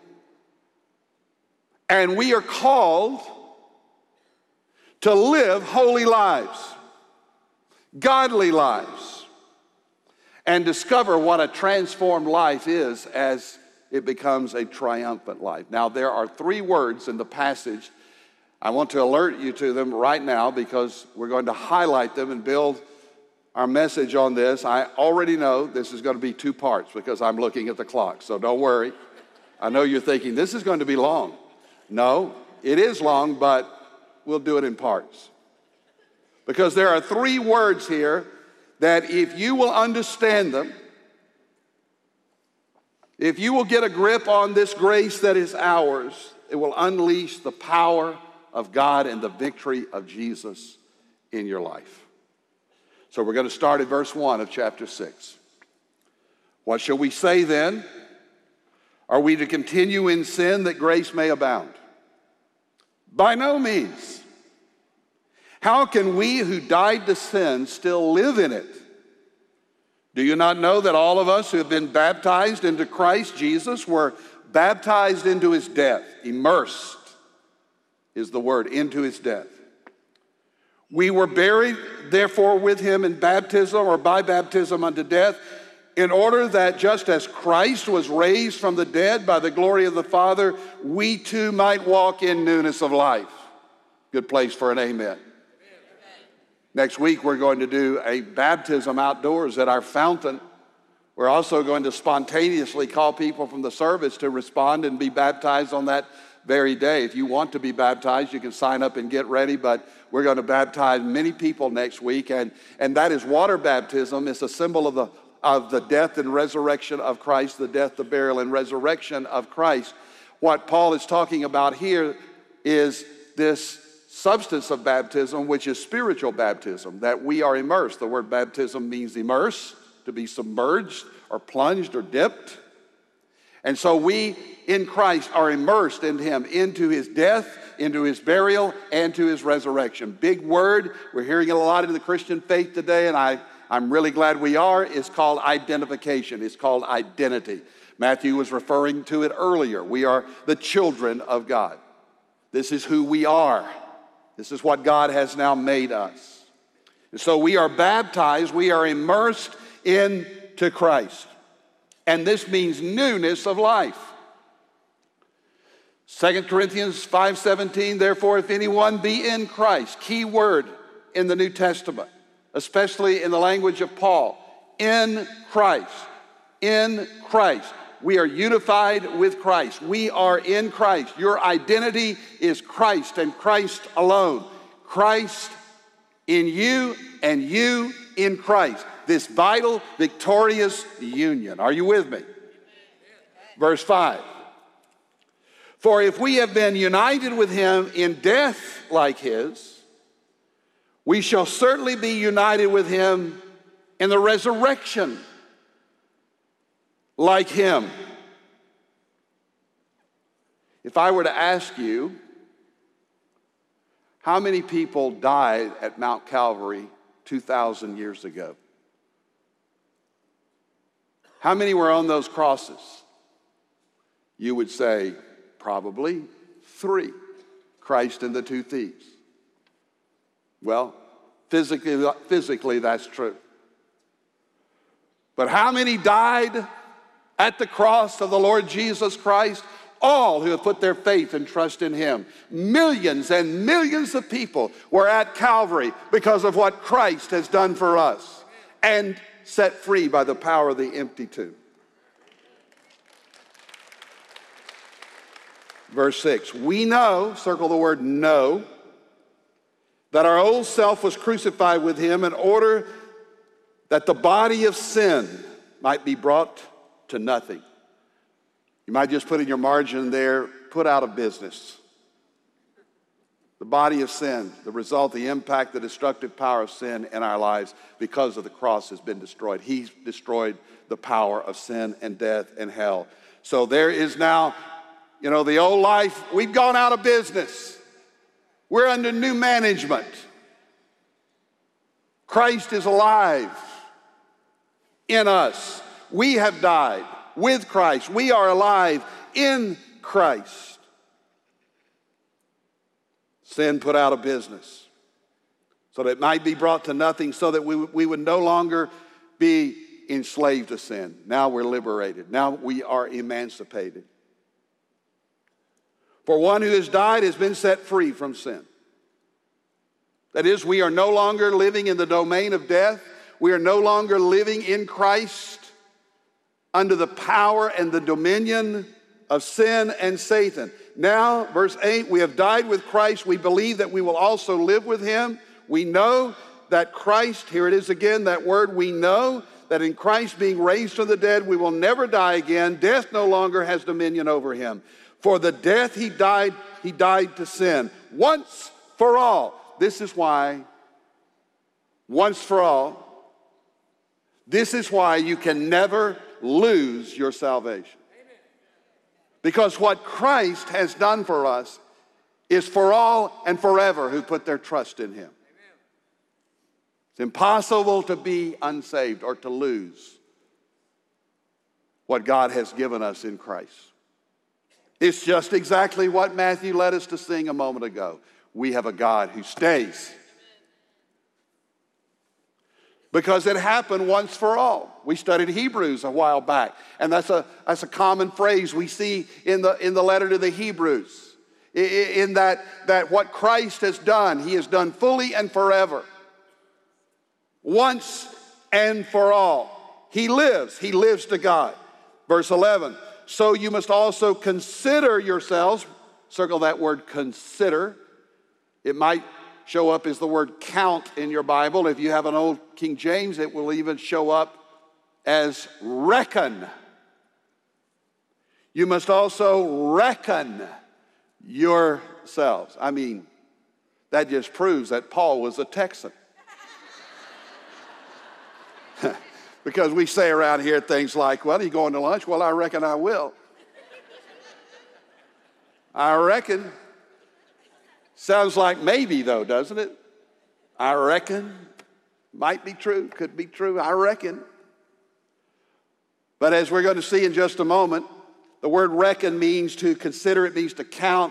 And we are called to live holy lives, godly lives, and discover what a transformed life is as it becomes a triumphant life. Now, there are three words in the passage. I want to alert you to them right now because we're going to highlight them and build our message on this. I already know this is going to be two parts because I'm looking at the clock, so don't worry. I know you're thinking, this is going to be long. No, it is long, but we'll do it in parts. Because there are three words here that if you will understand them, if you will get a grip on this grace that is ours, it will unleash the power of God and the victory of Jesus in your life. So we're going to start at verse one of chapter six. What shall we say then? Are we to continue in sin that grace may abound? By no means. How can we who died to sin still live in it? Do you not know that all of us who have been baptized into Christ Jesus were baptized into his death? Immersed is the word, into his death. We were buried, therefore, with him in baptism or by baptism unto death, in order that just as Christ was raised from the dead by the glory of the Father, we too might walk in newness of life. Good place for an amen. Next week, we're going to do a baptism outdoors at our fountain We're also going to spontaneously call people from the service to respond and be baptized on that very day. If you want to be baptized, you can sign up and get ready, but we're going to baptize many people next week, and, and that is water baptism. It's a symbol of the, of the death and resurrection of Christ, the death, the burial, and resurrection of Christ. What Paul is talking about here is this substance of baptism, which is spiritual baptism, that we are immersed. The word baptism means immerse, to be submerged or plunged or dipped. And so we in Christ are immersed in him, into his death, into his burial, and to his resurrection. Big word. We're hearing it a lot in the Christian faith today, and I, I'm really glad we are. It's called identification. It's called identity. Matthew was referring to it earlier. We are the children of God. This is who we are. This is what God has now made us. And so we are baptized. We are immersed into Christ. And this means newness of life. Second Corinthians five seventeen, therefore, if anyone be in Christ, key word in the New Testament, especially in the language of Paul, in Christ, in Christ. We are unified with Christ. We are in Christ. Your identity is Christ and Christ alone. Christ in you and you in Christ. This vital, victorious union. Are you with me? Verse five. For if we have been united with him in death like his, we shall certainly be united with him in the resurrection like him. If I were to ask you, how many people died at Mount Calvary two thousand years ago? How many were on those crosses? You would say, probably three. Christ and the two thieves. Well, physically, physically that's true. But how many died at the cross of the Lord Jesus Christ? All who have put their faith and trust in him. Millions and millions of people were at Calvary because of what Christ has done for us and set free by the power of the empty tomb. Verse six, we know, circle the word know, that our old self was crucified with him in order that the body of sin might be brought to nothing. You might just put in your margin there, put out of business. The body of sin, the result, the impact, the destructive power of sin in our lives because of the cross has been destroyed. He's destroyed the power of sin and death and hell. So there is now, you know, the old life, we've gone out of business. We're under new management. Christ is alive in us. We have died with Christ. We are alive in Christ. Sin put out of business so that it might be brought to nothing, so that we, we would no longer be enslaved to sin. Now we're liberated. Now we are emancipated. For one who has died has been set free from sin. That is, we are no longer living in the domain of death. We are no longer living in Christ under the power and the dominion of sin and Satan. Now, verse eight, we have died with Christ. We believe that we will also live with him. We know that Christ, here it is again, that word, we know that in Christ being raised from the dead, we will never die again. Death no longer has dominion over him. For the death he died, he died to sin. Once for all. This is why, once for all, this is why you can never lose your salvation. Because what Christ has done for us is for all and forever who put their trust in him. It's impossible to be unsaved or to lose what God has given us in Christ. It's just exactly what Matthew led us to sing a moment ago. We have a God who stays. Because it happened once for all. We studied Hebrews a while back, and that's a, that's a common phrase we see in the, in the letter to the Hebrews. In, in that, that what Christ has done, he has done fully and forever. Once and for all. He lives. He lives to God. Verse eleven, so you must also consider yourselves. Circle that word consider. It might show up as the word count in your Bible. If you have an old King James, it will even show up as reckon. You must also reckon yourselves. I mean, that just proves that Paul was a Texan. Because we say around here things like, well, are you going to lunch? Well, I reckon I will. I reckon. Sounds like maybe, though, doesn't it? I reckon. Might be true, could be true, I reckon. But as we're going to see in just a moment, the word reckon means to consider, it means to count.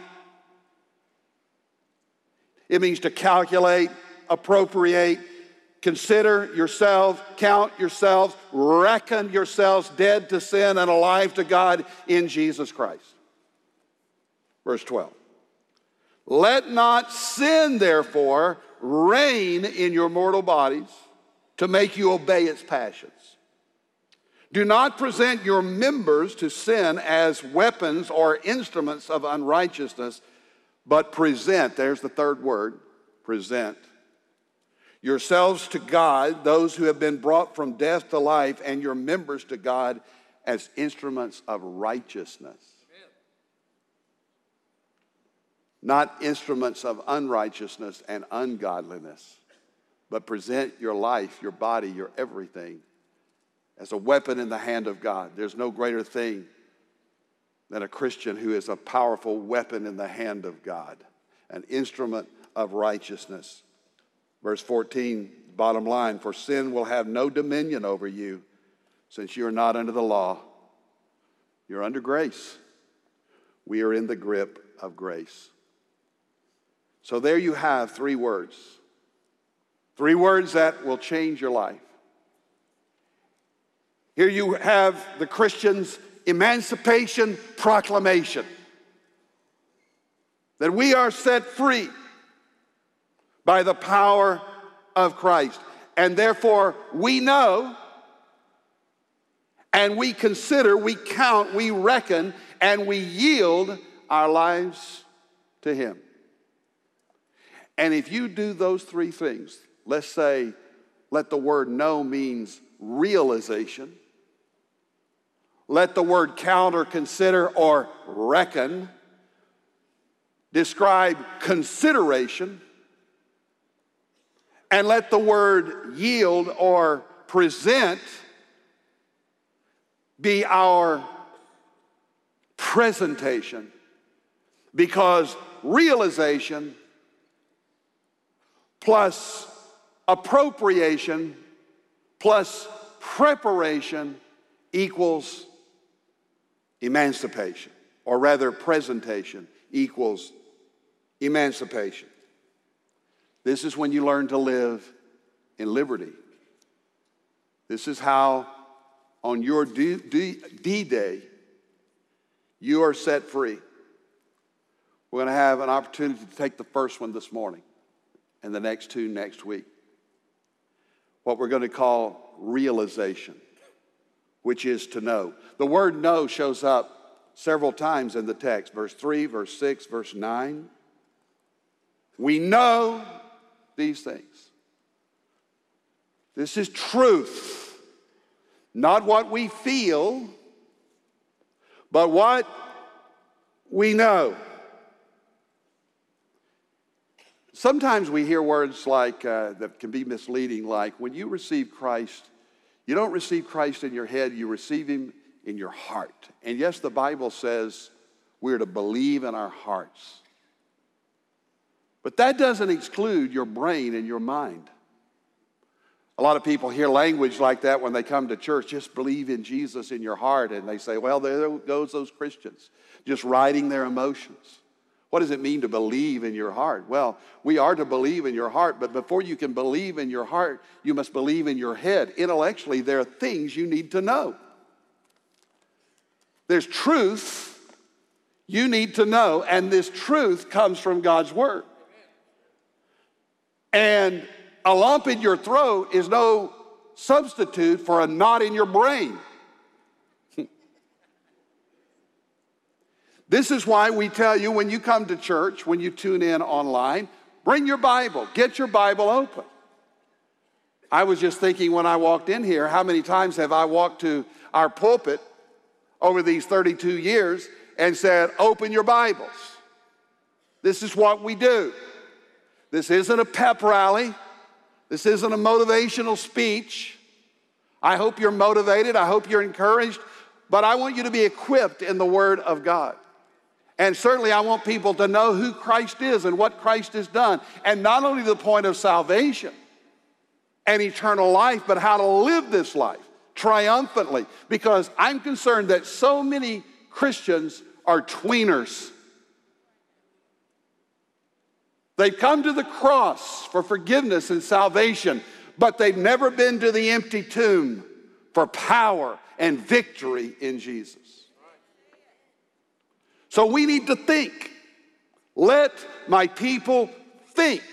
It means to calculate, appropriate. Consider yourselves, count yourselves, reckon yourselves dead to sin and alive to God in Jesus Christ. Verse twelve. Let not sin, therefore, reign in your mortal bodies to make you obey its passions. Do not present your members to sin as weapons or instruments of unrighteousness, but present, there's the third word, present, yourselves to God, those who have been brought from death to life, and your members to God as instruments of righteousness. Amen. Not instruments of unrighteousness and ungodliness, but present your life, your body, your everything as a weapon in the hand of God. There's no greater thing than a Christian who is a powerful weapon in the hand of God, an instrument of righteousness. Verse fourteen, bottom line, for sin will have no dominion over you, since you are not under the law. You're under grace. We are in the grip of grace. So there you have three words. Three words that will change your life. Here you have the Christian's emancipation proclamation. That we are set free by the power of Christ. And therefore, we know, and we consider, we count, we reckon, and we yield our lives to Him. And if you do those three things, let's say, let the word know means realization. Let the word count or consider or reckon describe consideration. And let the word yield or present be our presentation. Because realization plus appropriation plus preparation equals emancipation. Or rather, presentation equals emancipation. This is when you learn to live in liberty. This is how on your D-Day you are set free. We're going to have an opportunity to take the first one this morning and the next two next week. What we're going to call realization, which is to know. The word know shows up several times in the text. Verse three, verse six, verse nine. We know these things. This is truth. Not what we feel, but what we know. Sometimes we hear words like uh, that can be misleading, like when you receive Christ, you don't receive Christ in your head, you receive Him in your heart. And yes, the Bible says we're to believe in our hearts. But that doesn't exclude your brain and your mind. A lot of people hear language like that when they come to church. Just believe in Jesus in your heart. And they say, well, there goes those Christians, just riding their emotions. What does it mean to believe in your heart? Well, we are to believe in your heart, but before you can believe in your heart, you must believe in your head. Intellectually, there are things you need to know. There's truth you need to know, and this truth comes from God's Word. And a lump in your throat is no substitute for a knot in your brain. This is why we tell you when you come to church, when you tune in online, bring your Bible, get your Bible open. I was just thinking when I walked in here, how many times have I walked to our pulpit over these thirty-two years and said, open your Bibles. This is what we do. This isn't a pep rally. This isn't a motivational speech. I hope you're motivated. I hope you're encouraged. But I want you to be equipped in the Word of God. And certainly I want people to know who Christ is and what Christ has done. And not only the point of salvation and eternal life, but how to live this life triumphantly. Because I'm concerned that so many Christians are tweeners. They've come to the cross for forgiveness and salvation, but they've never been to the empty tomb for power and victory in Jesus. So we need to think. Let my people think.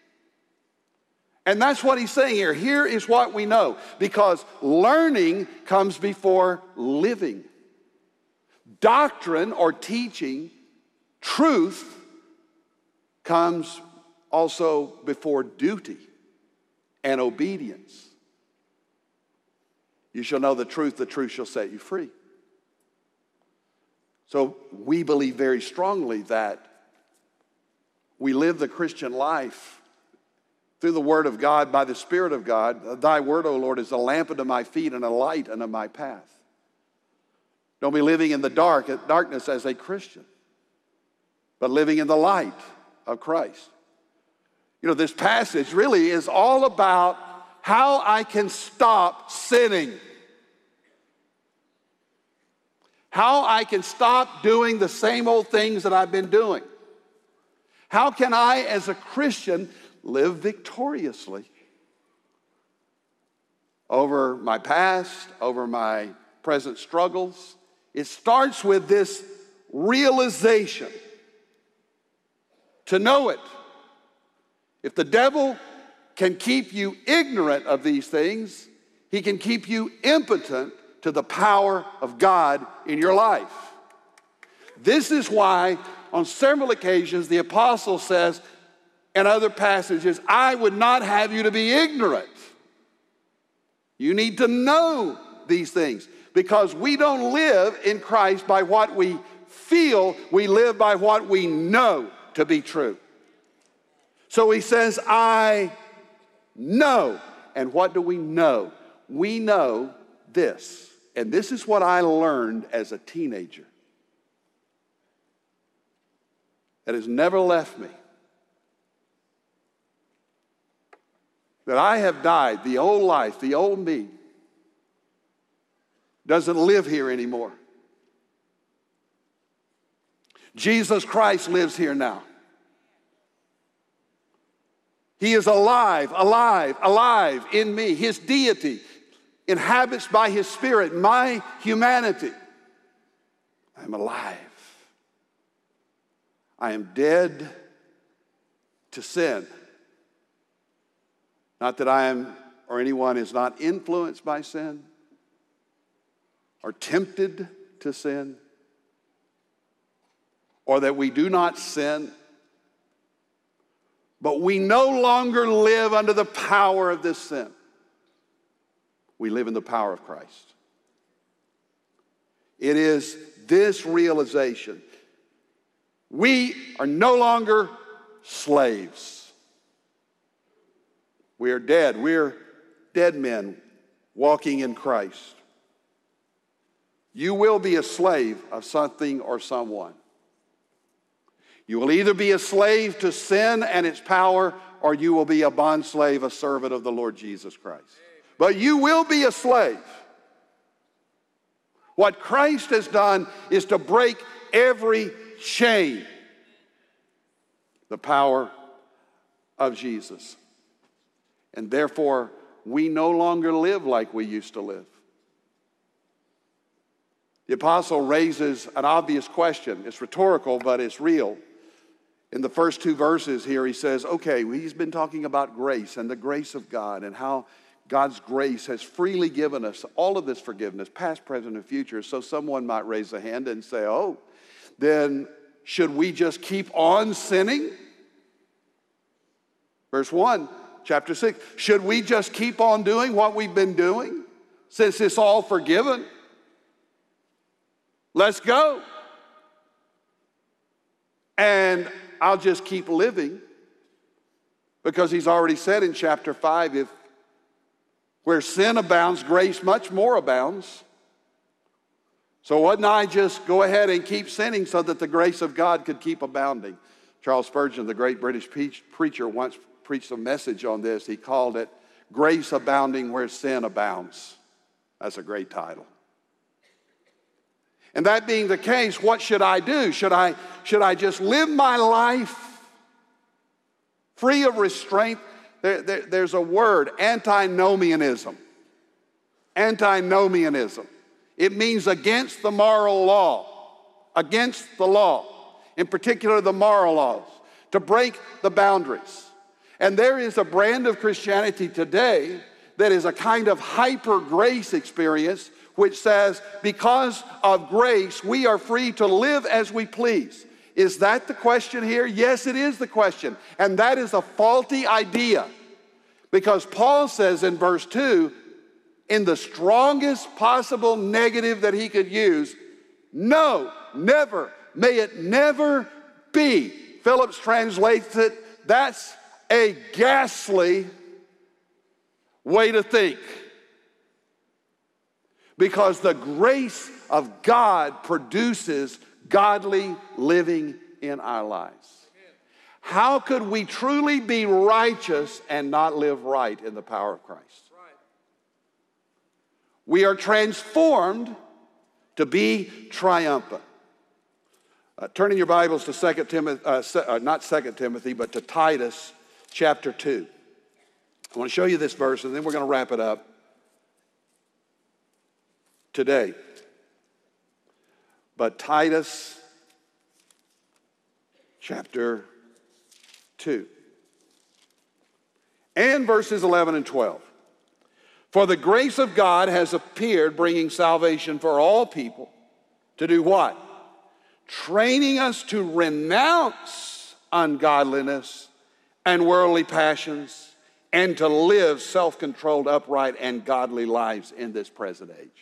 And that's what he's saying here. Here is what we know. Because learning comes before living. Doctrine or teaching, truth, comes also before duty and obedience. You shall know the truth, the truth shall set you free. So we believe very strongly that we live the Christian life through the Word of God, by the Spirit of God. Thy Word, O Lord, is a lamp unto my feet and a light unto my path. Don't be living in the dark, darkness as a Christian, but living in the light of Christ. You know, this passage really is all about how I can stop sinning. How I can stop doing the same old things that I've been doing. How can I, as a Christian, live victoriously over my past, over my present struggles? It starts with this realization. To know it. If the devil can keep you ignorant of these things, he can keep you impotent to the power of God in your life. This is why on several occasions the apostle says in other passages, I would not have you to be ignorant. You need to know these things because we don't live in Christ by what we feel, we live by what we know to be true. So he says, I know. And what do we know? We know this. And this is what I learned as a teenager. That has never left me. That I have died, the old life, the old me, doesn't live here anymore. Jesus Christ lives here now. He is alive, alive, alive in me. His deity inhabits by His Spirit my humanity. I am alive. I am dead to sin. Not that I am or anyone is not influenced by sin or tempted to sin or that we do not sin. But we no longer live under the power of this sin. We live in the power of Christ. It is this realization. We are no longer slaves. We are dead. We are dead men walking in Christ. You will be a slave of something or someone. You will either be a slave to sin and its power, or you will be a bondslave, a servant of the Lord Jesus Christ. But you will be a slave. What Christ has done is to break every chain. The power of Jesus. And therefore, we no longer live like we used to live. The apostle raises an obvious question. It's rhetorical, but it's real. In the first two verses here, he says, okay, he's been talking about grace and the grace of God and how God's grace has freely given us all of this forgiveness, past, present, and future. So someone might raise a hand and say, oh, then should we just keep on sinning? Verse one, chapter six, should we just keep on doing what we've been doing since it's all forgiven? Let's go. And I'll just keep living, because he's already said in chapter five, if where sin abounds, grace much more abounds. So wouldn't I just go ahead and keep sinning so that the grace of God could keep abounding? Charles Spurgeon, the great British preacher, once preached a message on this. He called it Grace Abounding Where Sin Abounds. That's a great title. And that being the case, what should I do? Should I, should I just live my life free of restraint? There, there, there's a word, antinomianism. Antinomianism. It means against the moral law, against the law, in particular the moral laws, to break the boundaries. And there is a brand of Christianity today that is a kind of hyper grace experience, which says because of grace we are free to live as we please. Is that the question here? Yes, it is the question. And that is a faulty idea. Because Paul says in verse two, in the strongest possible negative that he could use, no, never, may it never be. Phillips translates it, that's a ghastly way to think. Because the grace of God produces godly living in our lives. How could we truly be righteous and not live right in the power of Christ? We are transformed to be triumphant. Uh, turning your Bibles to Second Timothy, uh, uh, not Second Timothy, but to Titus chapter two. I want to show you this verse, and then we're going to wrap it up today. But Titus chapter two and verses eleven and twelve. For the grace of God has appeared, bringing salvation for all people, to do what? Training us to renounce ungodliness and worldly passions, and to live self-controlled, upright, and godly lives in this present age.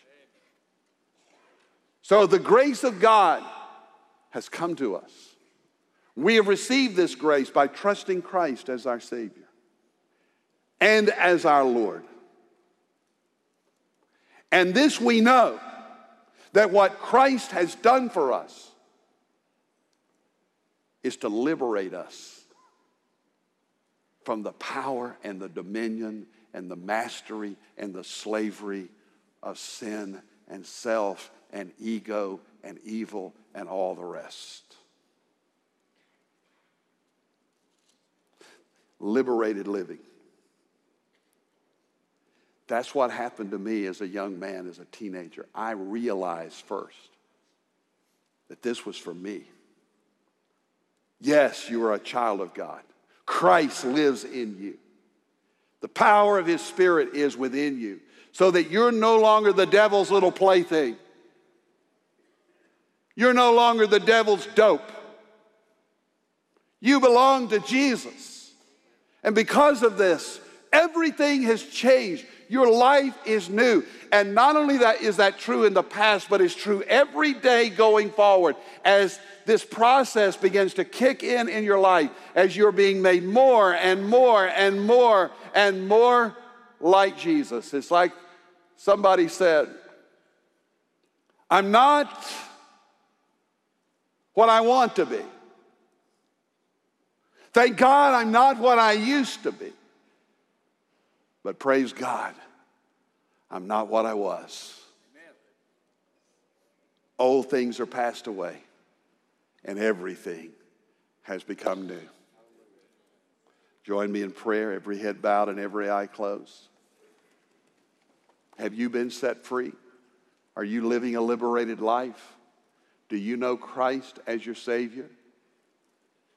So the grace of God has come to us. We have received this grace by trusting Christ as our Savior and as our Lord. And this we know, that what Christ has done for us is to liberate us from the power and the dominion and the mastery and the slavery of sin and self and ego and evil and all the rest. Liberated living. That's what happened to me as a young man, as a teenager. I realized first that this was for me. Yes, you are a child of God. Christ lives in you. The power of His Spirit is within you, so that you're no longer the devil's little plaything. You're no longer the devil's dope. You belong to Jesus. And because of this, everything has changed. Your life is new. And not only that is that true in the past, but it's true every day going forward as this process begins to kick in in your life, as you're being made more and more and more and more like Jesus. It's like somebody said, I'm not what I want to be. Thank God I'm not what I used to be. But praise God, I'm not what I was. Amen. Old things are passed away, and everything has become new. Join me in prayer, every head bowed and every eye closed. Have you been set free? Are you living a liberated life? Do you know Christ as your Savior?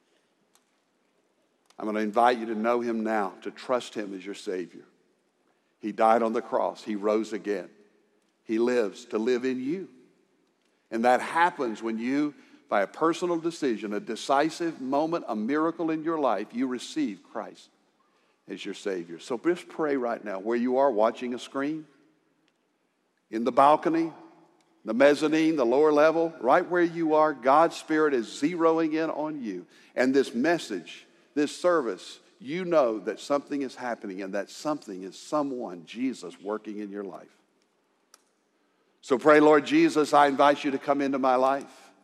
I'm going to invite you to know Him now, to trust Him as your Savior. He died on the cross. He rose again. He lives to live in you. And that happens when you, by a personal decision, a decisive moment, a miracle in your life, you receive Christ as your Savior. So just pray right now, where you are watching a screen, in the balcony, the mezzanine, the lower level, right where you are, God's Spirit is zeroing in on you. And this message, this service, you know that something is happening, and that something is someone, Jesus, working in your life. So pray, Lord Jesus, I invite you to come into my life.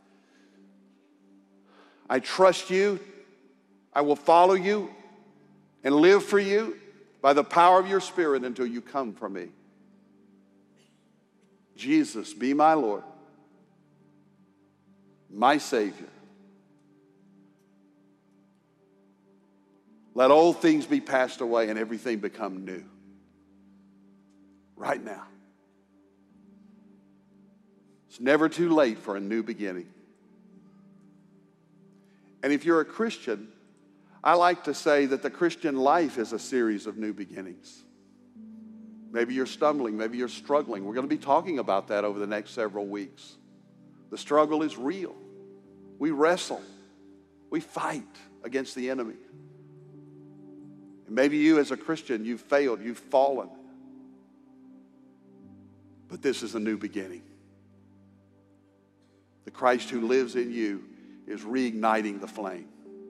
I trust you. I will follow you and live for you by the power of your Spirit until you come for me. Jesus, be my Lord, my Savior. Let old things be passed away and everything become new. Right now. It's never too late for a new beginning. And if you're a Christian, I like to say that the Christian life is a series of new beginnings. Maybe you're stumbling, maybe you're struggling. We're going to be talking about that over the next several weeks. The struggle is real. We wrestle. We fight against the enemy. And maybe you as a Christian, you've failed, you've fallen. But this is a new beginning. The Christ who lives in you is reigniting the flame.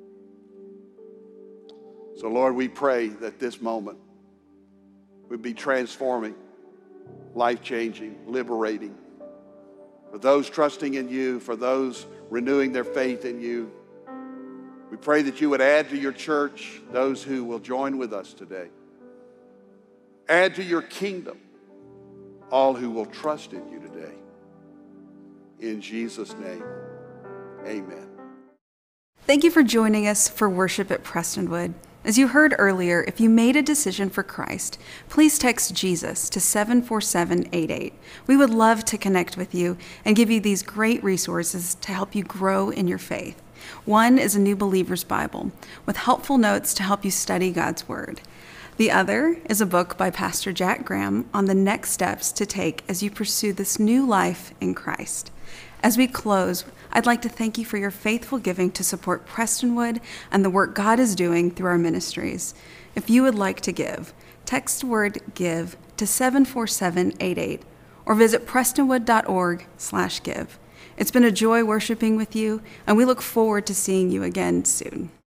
So Lord, we pray that this moment would be transforming, life-changing, liberating. For those trusting in you, for those renewing their faith in you, we pray that you would add to your church those who will join with us today. Add to your kingdom all who will trust in you today. In Jesus' name, amen. Thank you for joining us for worship at Prestonwood. As you heard earlier, if you made a decision for Christ, please text Jesus to seven four seven eight eight. We would love to connect with you and give you these great resources to help you grow in your faith. One is a New Believer's Bible with helpful notes to help you study God's Word. The other is a book by Pastor Jack Graham on the next steps to take as you pursue this new life in Christ. As we close, I'd like to thank you for your faithful giving to support Prestonwood and the work God is doing through our ministries. If you would like to give, text the word GIVE to seven four seven eight eight or visit prestonwood.org slash give. It's been a joy worshiping with you, and we look forward to seeing you again soon.